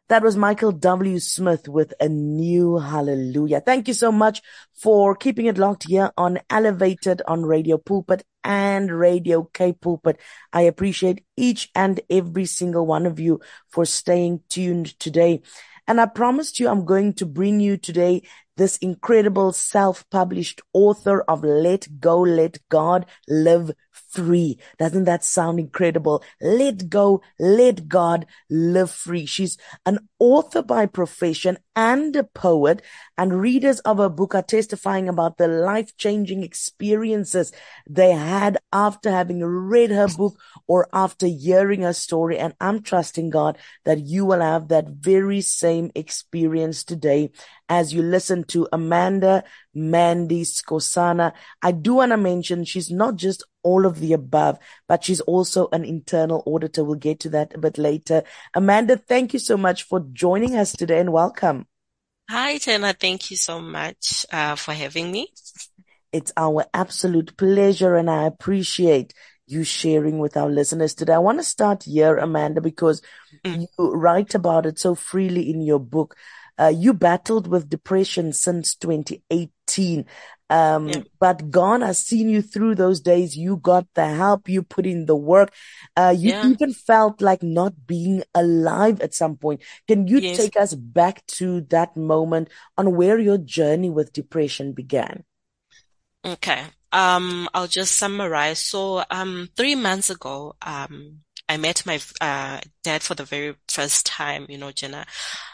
That was Michael W. Smith with A New Hallelujah. Thank you so much for keeping it locked here on Elevated on Radio Pulpit and Radio K Pulpit. I appreciate each and every single one of you for staying tuned today. And I promised you I'm going to bring you today this incredible self-published author of Let Go, Let God Live Free. Doesn't that sound incredible? Let go, let God live free. She's an author by profession and a poet, and readers of her book are testifying about the life-changing experiences they had after having read her book or after hearing her story. And I'm trusting God that you will have that very same experience today as you listen to Amanda Mandy Skosana. I do want to mention she's not just all of the above, but she's also an internal auditor. We'll get to that a bit later. Amanda, thank you so much for joining us today and welcome. Hi, Jenna. Thank you so much for having me. It's our absolute pleasure, and I appreciate you sharing with our listeners today. I want to start here, Amanda, because you write about it so freely in your book. You battled with depression since 2018. But God has seen you through those days. You got the help. You put in the work. You even felt like not being alive at some point. Can you take us back to that moment on where your journey with depression began? Okay. I'll just summarize. So, 3 months ago, I met my, dad for the very first time, Jenna.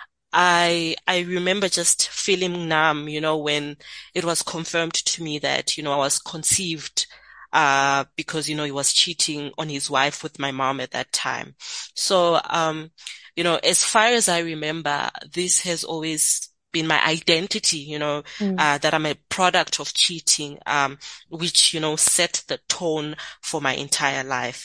I remember just feeling numb, when it was confirmed to me that, I was conceived, because, he was cheating on his wife with my mom at that time. So, as far as I remember, this has always been my identity, that I'm a product of cheating, which, set the tone for my entire life.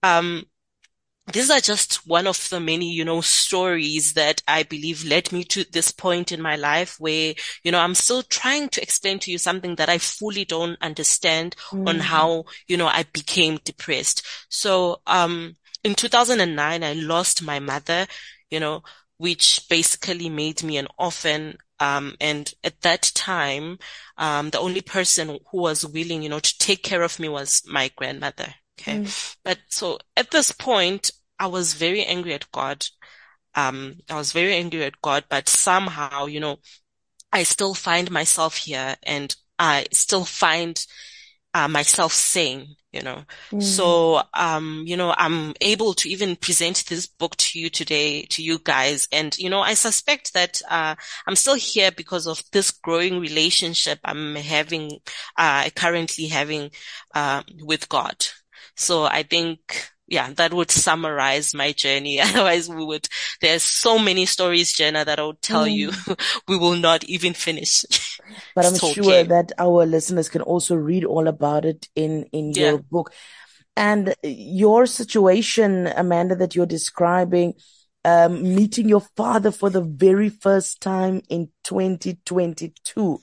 These are just one of the many, stories that I believe led me to this point in my life where, I'm still trying to explain to you something that I fully don't understand on how, I became depressed. So, in 2009, I lost my mother, which basically made me an orphan. And at that time, the only person who was willing, to take care of me was my grandmother. Okay. But so at this point, I was very angry at God. But somehow, I still find myself here and I still find myself sane, So, I'm able to even present this book to you today, to you guys. And, I suspect that, I'm still here because of this growing relationship I'm currently having, with God. So I think, that would summarize my journey. Otherwise there's so many stories, Jenna, that I would tell you we will not even finish. But I'm sure that our listeners can also read all about it in your book. And your situation, Amanda, that you're describing, meeting your father for the very first time in 2022.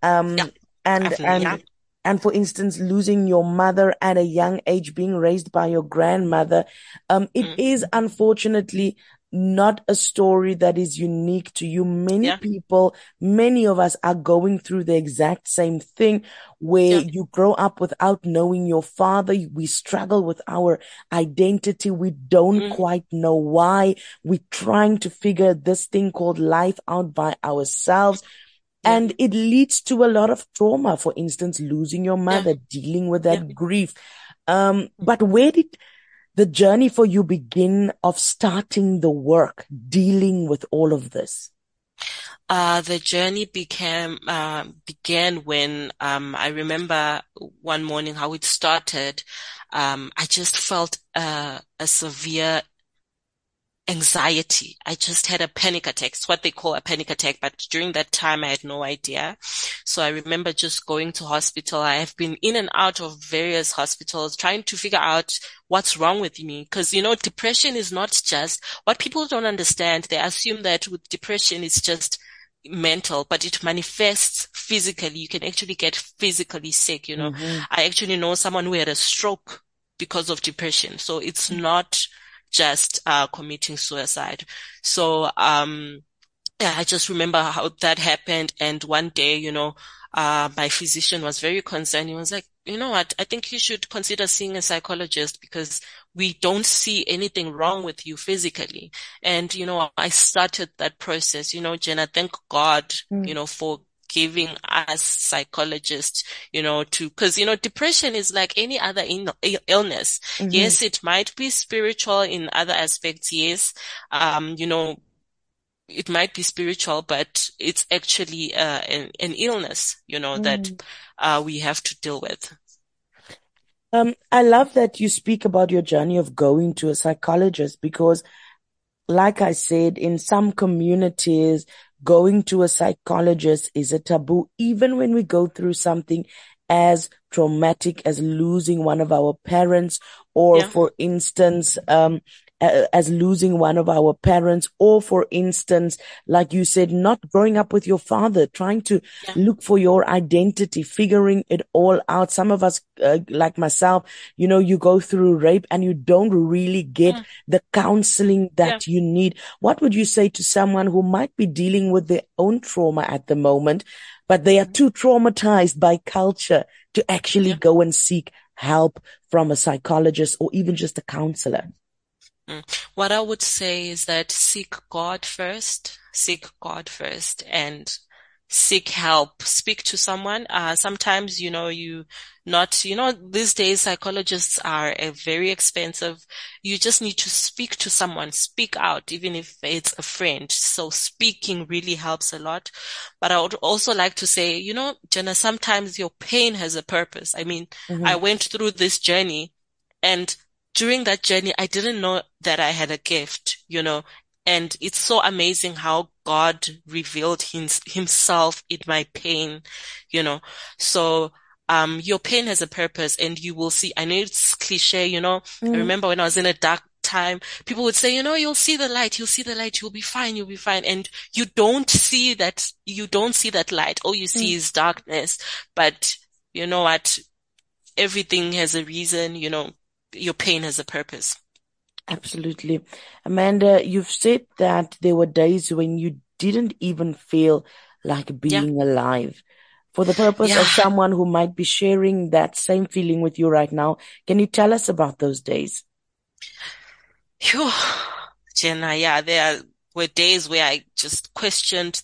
And for instance, losing your mother at a young age, being raised by your grandmother. It is unfortunately not a story that is unique to you. Many people, many of us are going through the exact same thing where you grow up without knowing your father. We struggle with our identity. We don't quite know why. We're trying to figure this thing called life out by ourselves. And it leads to a lot of trauma, for instance, losing your mother, dealing with that grief. But where did the journey for you begin of starting the work, dealing with all of this? The journey began when, I remember one morning how it started. I just felt, a severe anxiety. I just had a panic attack. It's what they call a panic attack. But during that time, I had no idea. So I remember just going to hospital. I have been in and out of various hospitals trying to figure out what's wrong with me. Because, depression is not just what people don't understand. They assume that with depression, it's just mental, but it manifests physically. You can actually get physically sick. I actually know someone who had a stroke because of depression. So it's not just committing suicide. So yeah, I just remember how that happened. And one day, my physician was very concerned. He was like, you know what? I think you should consider seeing a psychologist because we don't see anything wrong with you physically. And, I started that process, Jenna, thank God, Mm. for giving us psychologists, cause, depression is like any other illness. Mm-hmm. Yes, it might be spiritual in other aspects. Yes. It might be spiritual, but it's actually an illness, that Mm. we have to deal with. I love that you speak about your journey of going to a psychologist because, like I said, in some communities, going to a psychologist is a taboo, even when we go through something as traumatic as losing one of our parents, or Yeah, for instance, as losing one of our parents, or for instance, like you said, not growing up with your father, trying to yeah, look for your identity, figuring it all out. Some of us, like myself, you go through rape and you don't really get mm, the counseling yeah, that you need. What would you say to someone who might be dealing with their own trauma at the moment, but they are mhm, too traumatized by culture to actually yeah. go and seek help from a psychologist or even just a counselor? Mm. What I would say is that seek God first and seek help. Speak to someone. Sometimes, these days psychologists are very expensive. You just need to speak to someone, speak out, even if it's a friend. So speaking really helps a lot. But I would also like to say, Jenna, sometimes your pain has a purpose. I mean, I Mm-hmm. went through this journey and during that journey, I didn't know that I had a gift, and it's so amazing how God revealed himself in my pain, you know. So, your pain has a purpose and you will see. I know it's cliche, I Mm. remember when I was in a dark time, people would say, you'll see the light, you'll see the light, you'll be fine, you'll be fine. And you don't see that light. All you see Mm. is darkness. But you know what? Everything has a reason, your pain has a purpose. Absolutely. Amanda, you've said that there were days when you didn't even feel like Yeah. being alive. For the purpose of Yeah. someone who might be sharing that same feeling with you right now, can you tell us about those days? Phew. Jenna, yeah, there were days where I just questioned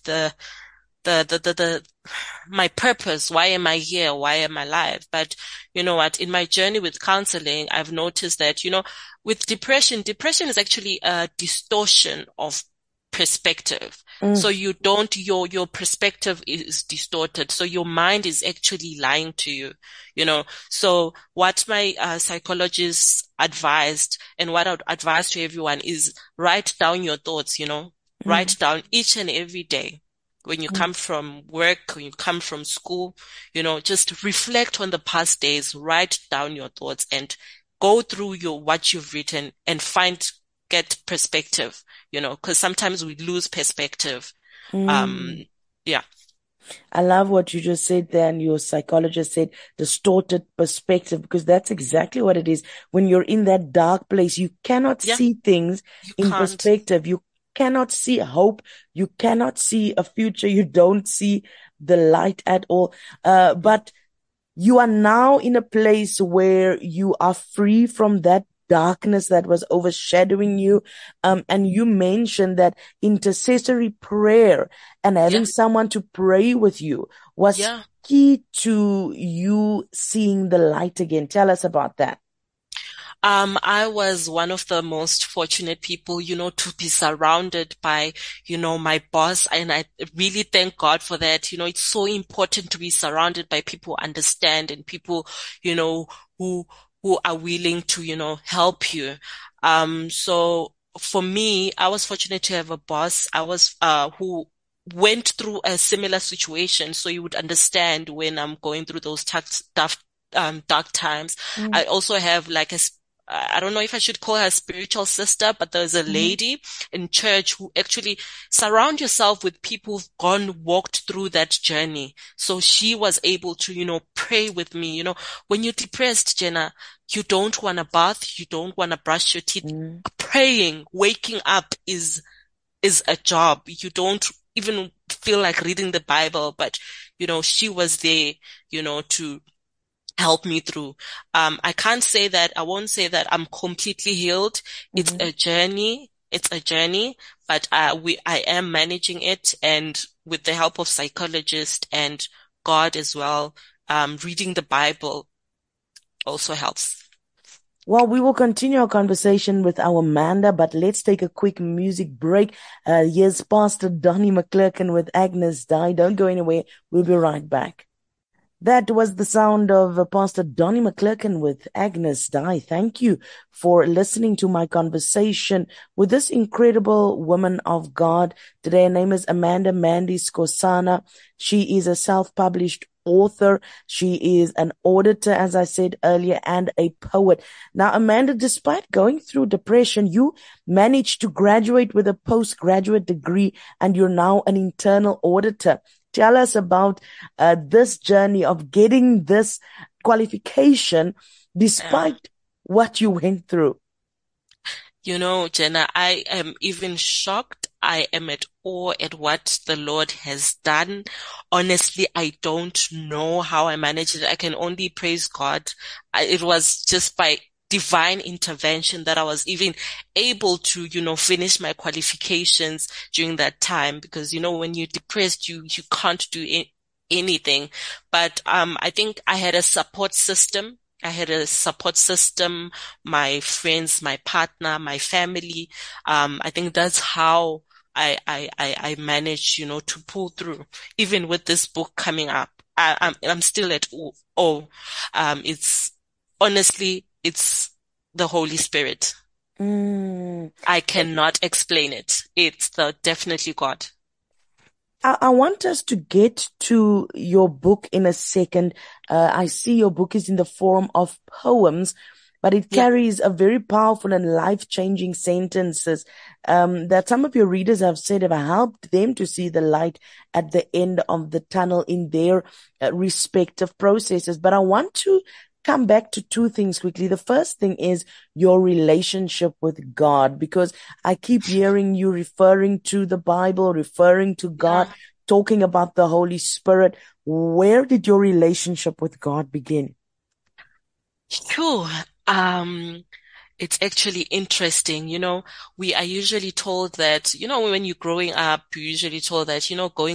my purpose. Why am I here? Why am I alive? But you know what? In my journey with counseling, I've noticed that, with depression is actually a distortion of perspective. Mm. So you don't, your perspective is distorted. So your mind is actually lying to you, So what my psychologist advised and what I would advise to everyone is write down your thoughts, Mm. write down each and every day when you Mm. come from work, when you come from school, just reflect on the past days, write down your thoughts and go through what you've written and get perspective, because sometimes we lose perspective. Um, Mm. yeah, I love what you just said there, and your psychologist said distorted perspective, because that's exactly what it is. When you're in that dark place, you cannot yeah, see things you in can't. perspective. You cannot see hope. You cannot see a future. You don't see the light at all. But you are now in a place where you are free from that darkness that was overshadowing you. And you mentioned that intercessory prayer and having Yeah, someone to pray with you was yeah. key to you seeing the light again. Tell us about that. I was one of the most fortunate people, to be surrounded by, my boss. And I really thank God for that. It's so important to be surrounded by people who understand and people, who, who are willing to, help you. So for me, I was fortunate to have a boss. Who went through a similar situation. So you would understand when I'm going through those tough, dark times. Mm. I also have like I don't know if I should call her a spiritual sister, but there's a Mm-hmm. lady in church who actually surround yourself with people who've walked through that journey. So she was able to, pray with me. When you're depressed, Jenna, you don't want to bath, you don't want to brush your teeth. Mm-hmm. Praying, waking up is a job. You don't even feel like reading the Bible, but she was there, to help me through. I won't say that I'm completely healed. It's Mm-hmm. a journey. It's a journey, but I am managing it, and with the help of psychologists and God as well, reading the Bible also helps. Well, we will continue our conversation with our Amanda, but let's take a quick music break. Here's Pastor Donnie McClurkin with Agnes Die. Don't go anywhere. We'll be right back. That was the sound of Pastor Donnie McClurkin with Agnes Die. Thank you for listening to my conversation with this incredible woman of God. Today, her name is Amanda Mandy Skosana. She is a self-published author. She is an auditor, as I said earlier, and a poet. Now, Amanda, despite going through depression, you managed to graduate with a postgraduate degree, and you're now an internal auditor. Tell us about this journey of getting this qualification Yeah. despite what you went through. Jenna, I am even shocked. I am at awe at what the Lord has done. Honestly, I don't know how I managed it. I can only praise God. It was just by divine intervention that I was even able to, finish my qualifications during that time. Because, when you're depressed, you can't do anything. But, I think I had a support system. My friends, my partner, my family. I think that's how I managed, to pull through, even with this book coming up. I'm still at awe. It's honestly, it's the Holy Spirit. Mm. I cannot explain it. It's definitely God. I want us to get to your book in a second. I see your book is in the form of poems, but it Yeah. carries a very powerful and life-changing sentences that some of your readers have said have helped them to see the light at the end of the tunnel in their respective processes. But I want to come back to two things quickly. The first thing is your relationship with God, because I keep hearing you referring to the Bible, referring to God, Yeah. talking about the Holy Spirit. Where did your relationship with God begin? Phew. It's actually interesting. We are usually told that, when you're growing up, you're usually told that,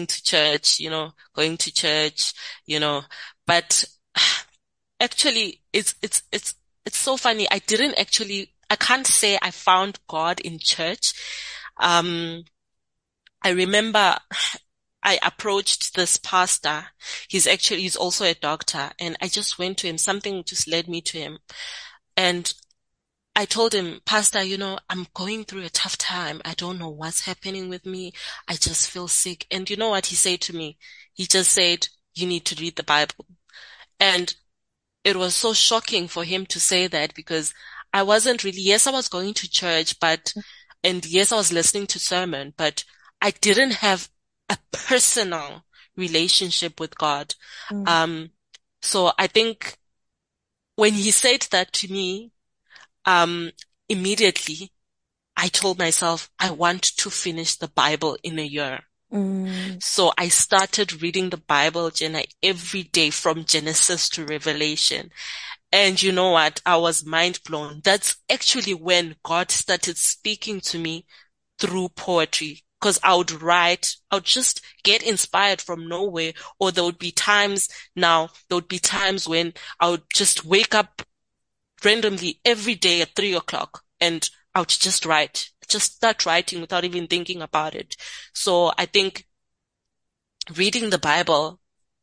going to church, you know, but actually it's so funny. I can't say I found God in church. Um, I remember I approached this pastor. He's also a doctor, and I just went to him. Something just led me to him. And I told him, Pastor, I'm going through a tough time. I don't know what's happening with me. I just feel sick. And you know what he said to me? He just said, you need to read the Bible. And it was so shocking for him to say that, because I wasn't really, yes, I was going to church, and yes, I was listening to sermon, but I didn't have a personal relationship with God. Mm, Um, so I think when he said that to me, um, immediately I told myself, I want to finish the Bible in a year. mm, So I started reading the Bible, Jenna, every day from Genesis to Revelation. And you know what? I was mind blown. That's actually when God started speaking to me through poetry. Because I would just get inspired from nowhere. Or there would be times when I would just wake up randomly every day at 3 o'clock, and I would just start writing without even thinking about it. So I think reading the Bible,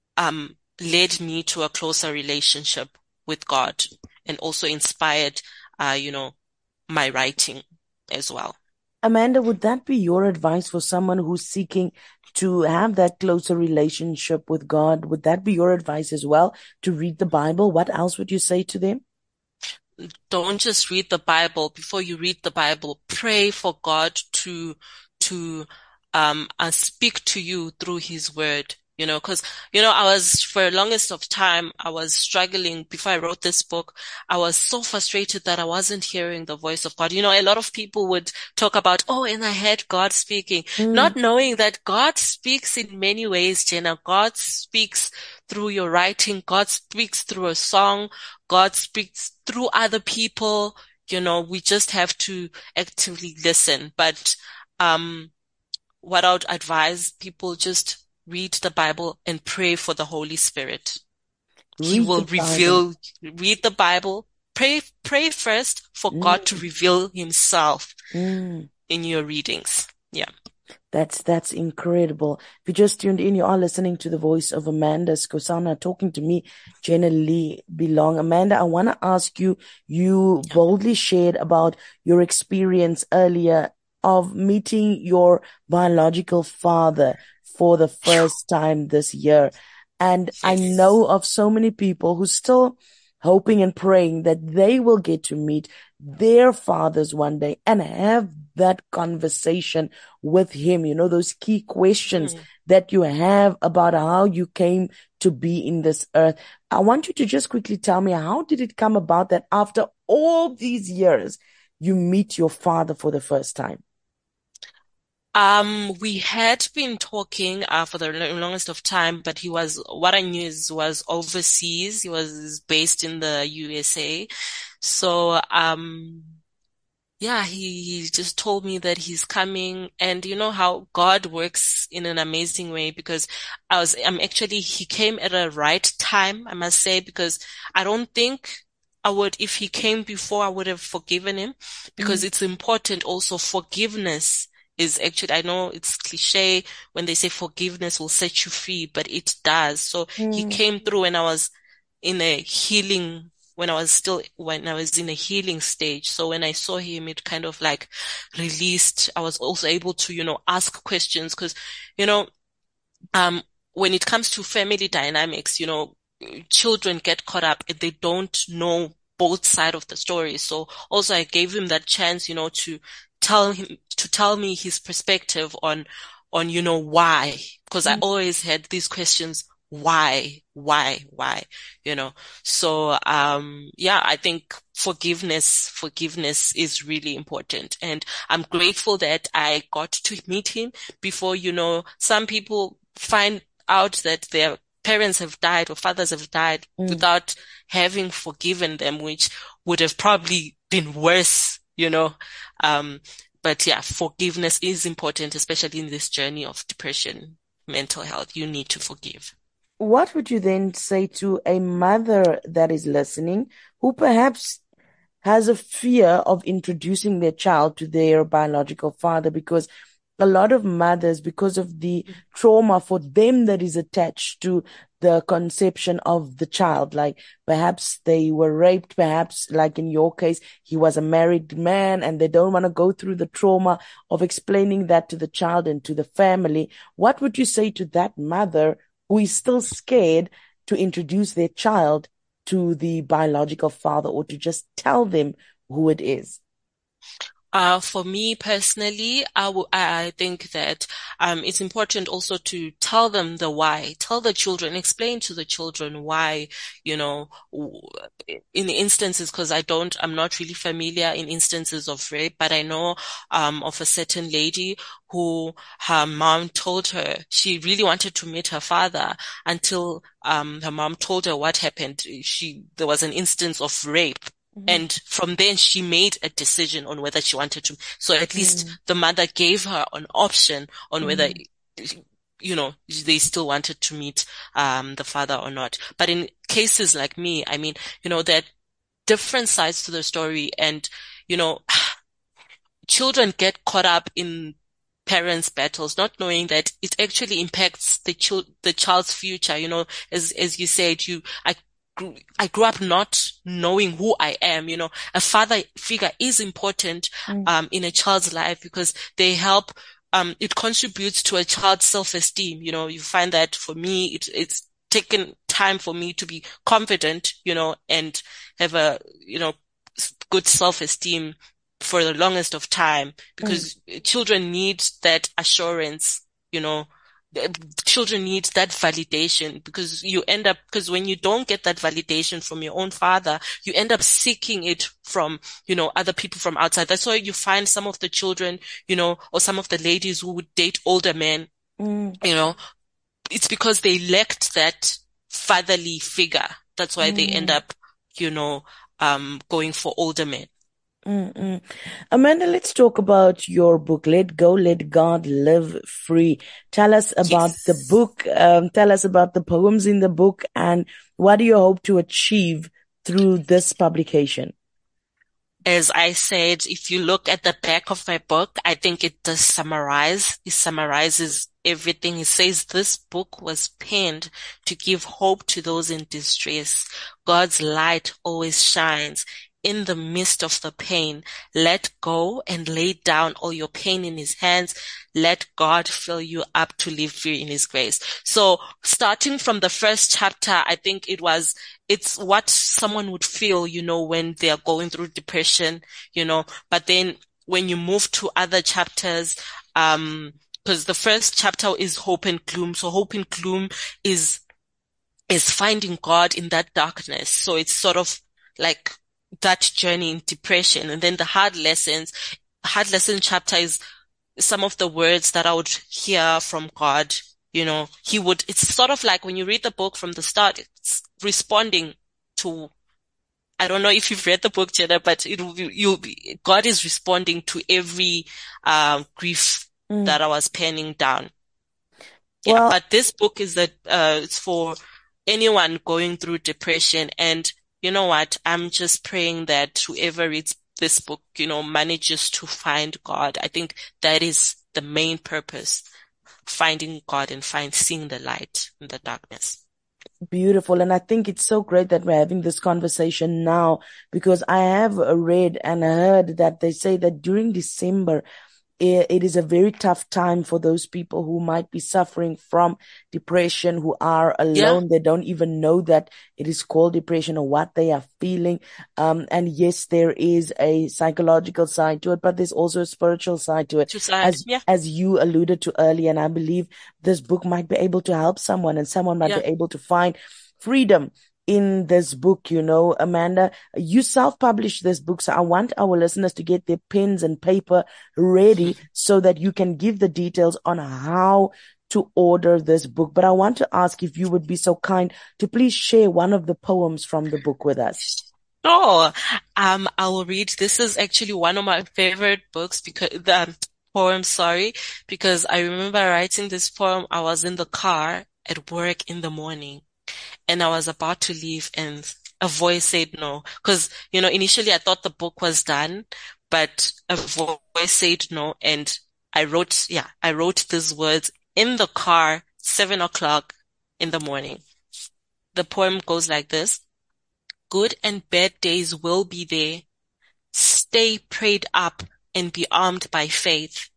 led me to a closer relationship with God, and also inspired, uh, you know, my writing as well. Amanda, would that be your advice for someone who's seeking to have that closer relationship with God? Would that be your advice as well, to read the Bible? What else would you say to them? don't just read the Bible. Before you read the Bible, pray for God to speak to you through His word. Because I was for the longest of time I was struggling before I wrote this book. I was so frustrated that I wasn't hearing the voice of God. A lot of people would talk about, oh, and I heard God speaking, Mm, not knowing that God speaks in many ways, Jenna. God speaks through your writing. God speaks through a song. God speaks through other people. We just have to actively listen. But, what I would advise people, just read the Bible and pray for the Holy Spirit. He read will the Bible. read the Bible, pray first for God to Mm, reveal Himself mm. in your readings. Yeah. That's incredible. If you just tuned in, you are listening to the voice of Amanda Skosana talking to me, Jenna Lee Belong. Amanda, I want to ask you, you Yeah. boldly shared about your experience earlier of meeting your biological father for the first time this year. And I Yes. know of so many people who still hoping and praying that they will get to meet their fathers one day and have that conversation with him. Those key questions Mm. that you have about how you came to be in this earth. I want you to just quickly tell me, how did it come about that after all these years, you meet your father for the first time? We had been talking for the longest of time, but what I knew was overseas. He was based in the USA. So, yeah, he just told me that he's coming, and you know how God works in an amazing way, because he came at a right time, I must say, because I don't think if he came before, I would have forgiven him, because Mm, it's important also. Forgiveness is actually, I know it's cliche when they say forgiveness will set you free, but it does. So he mm, came through in a healing when I was in a healing stage. So when I saw him, it kind of like released. I was also able to, ask questions, because, you know, um, when it comes to family dynamics, children get caught up and they don't know both sides of the story. So also I gave him that chance, to tell me his perspective on, why, because I mm. always had these questions. Why, you know? So, yeah, I think forgiveness is really important. And I'm grateful that I got to meet him before. Some people find out that their parents have died or fathers have died Mm. without having forgiven them, which would have probably been worse. Um, but yeah, forgiveness is important, especially in this journey of depression, mental health. You need to forgive. What would you then say to a mother that is listening who perhaps has a fear of introducing their child to their biological father? Because a lot of mothers, because of the trauma for them that is attached to the conception of the child, like perhaps they were raped, perhaps like in your case, he was a married man and they don't want to go through the trauma of explaining that to the child and to the family. What would you say to that mother who is still scared to introduce their child to the biological father, or to just tell them who it is? For me personally, I think that it's important also to tell them the why. Tell the children, explain to the children why, in instances, because I'm not really familiar in instances of rape, but I know of a certain lady who her mom told her she really wanted to meet her father until her mom told her what happened. There was an instance of rape. Mhm. And from then she made a decision on whether she wanted to. So at least Mm, the mother gave her an option on whether, mm, they still wanted to meet, the father or not. But in cases like me, I mean, there are different sides to the story, and, you know, children get caught up in parents' battles, not knowing that it actually impacts the child's future. As you said, I grew up not knowing who I am. A father figure is important, mm, in a child's life, because they help, it contributes to a child's self-esteem. You find that for me, it's taken time for me to be confident, and have a, good self-esteem for the longest of time, Mm, because children need that assurance, you know, children need that validation, because when you don't get that validation from your own father, you end up seeking it from, other people from outside. That's why you find some of the children, or some of the ladies who would date older men, mm, you know, it's because they lacked that fatherly figure. That's why they end mm, up, you know, going for older men. mm, mm. Amanda, let's talk about your book, Let Go, Let God Live Free. Tell us about the Yes. book. Tell us about the poems in the book, and what do you hope to achieve through this publication? As I said, if you look at the back of my book, I think it does summarize. It summarizes everything. It says this book was penned to give hope to those in distress. God's light always shines in the midst of the pain. Let go and lay down all your pain in his hands. Let God fill you up to live free in his grace. So starting from the first chapter, I think it's what someone would feel, when they're going through depression, but then when you move to other chapters, because the first chapter is hope and gloom. So hope and gloom is finding God in that darkness. So it's sort of like that journey in depression. And then the hard lesson chapter is some of the words that I would hear from God. It's sort of like when you read the book from the start, it's responding to, I don't know if you've read the book, Jenna, but God is responding to every, grief Mm. that I was penning down. Yeah. Well, But this book it's for anyone going through depression. And you know what? I'm just praying that whoever reads this book, manages to find God. I think that is the main purpose, finding God and seeing the light in the darkness. beautiful. And I think it's so great that we're having this conversation now, because I have read and heard that they say that during December, it is a very tough time for those people who might be suffering from depression, who are Yeah. alone. They don't even know that it is called depression or what they are feeling. And yes, there is a psychological side to it, but there's also a spiritual side to it, To side. Yeah. as you alluded to earlier. And I believe this book might be able to help someone, and someone might be Yeah. able to find freedom in this book. Amanda, you self-published this book. So I want our listeners to get their pens and paper ready so that you can give the details on how to order this book. But I want to ask if you would be so kind to please share one of the poems from the book with us. Oh, I will read. This is actually one of my favorite books, because the poem, sorry, because I remember writing this poem. I was in the car at work in the morning, and I was about to leave, and a voice said no. Because, initially I thought the book was done, but a voice said no. And I wrote these words in the car, 7 o'clock in the morning. The poem goes like this. Good and bad days will be there. Stay prayed up and be armed by faith.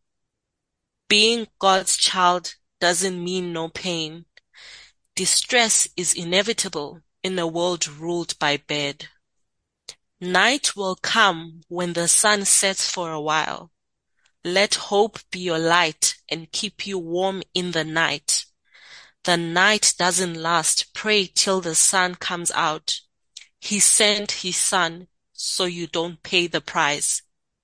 Being God's child doesn't mean no pain. Distress is inevitable in a world ruled by bad. Night will come when the sun sets for a while. Let hope be your light and keep you warm in the night. The night doesn't last. Pray till the sun comes out. He sent his son so you don't pay the price.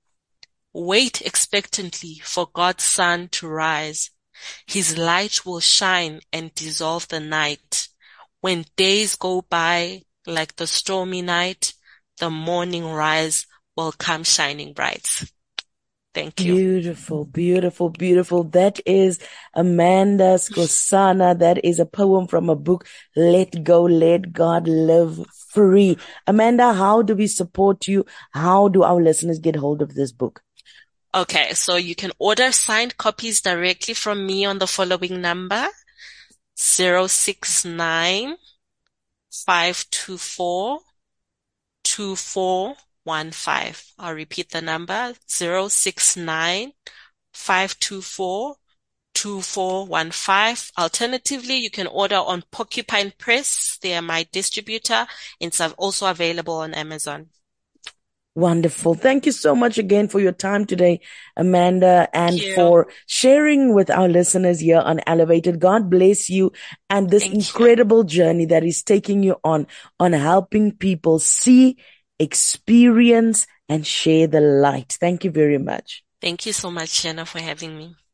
Wait expectantly for God's sun to rise. His light will shine and dissolve the night. When days go by like the stormy night, the morning rise will come shining bright. Thank you. Beautiful, beautiful, beautiful. That is Amanda Skosana. That is a poem from a book, Let Go, Let God Live Free. Amanda, how do we support you? How do our listeners get hold of this book? Okay, so you can order signed copies directly from me on the following number, 069 524 2415. I'll repeat the number, 069 524 2415. Alternatively, you can order on Porcupine Press. They are my distributor. It's also available on Amazon. Wonderful. Thank you so much again for your time today, Amanda, and for sharing with our listeners here on Elevated. God bless you and this incredible journey that is taking you on helping people see, experience, and share the light. Thank you very much. Thank you so much, Jenna, for having me.